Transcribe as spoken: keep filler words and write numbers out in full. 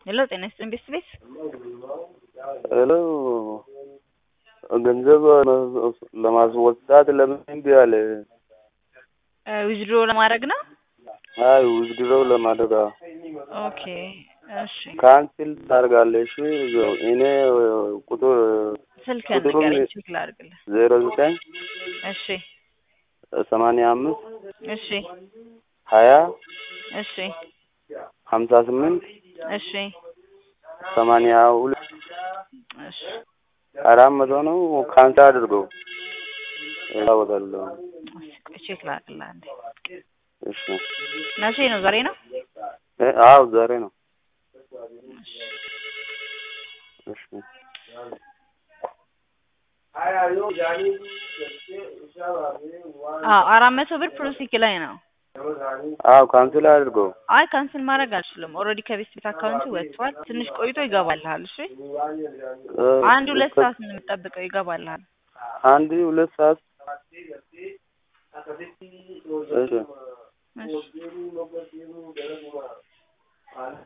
ሄሎ ጤና ይስጥልኝ ቤስት ሄሎ ገንዘብ ለማስወጣት ለምን እምቢ አለ? ዊዝድሮ ለማድረግ ነው? አይ ዊዝድሮ ለማድረግ አዎ። ኦኬ እሺ ካንስል ታደርጋለሽ? እኔ ቁጥር ስልክህን ቁጥሩን ንገረኝ ቼክ ላድርግልህ። ዜሮ ዘጠኝ እሺ ሰማንያ አምስት እሺ ሀያ እሺ ሀምሳ ስምንት እሺ ሰማንያ ሁለት እሺ አራት መቶ ነው። ካንስል አድርገው እላወጣለሁ። ቼክ ላድርግልህ አንዴ። እሺ መቼ ነው? ዛሬ ነው? አዎ ዛሬ ነው። እሺ አዎ አራት መቶ ብር ፕሮሰሲንግ ላይ ነው። አዎ ካንስል አድርገው። አይ ካንስል ማድረግ አልችልም። ኦልሬዲ ከቤት ቤት አካውንት ወጥቷል። ትንሽ ቆይቶ ይገባልሃል። እሺ አንድ ሁለት ሰዓት ነው የምጠብቀው፣ ይገባልሃል። አንድ ሁለት ሰዓት እሺ እሺ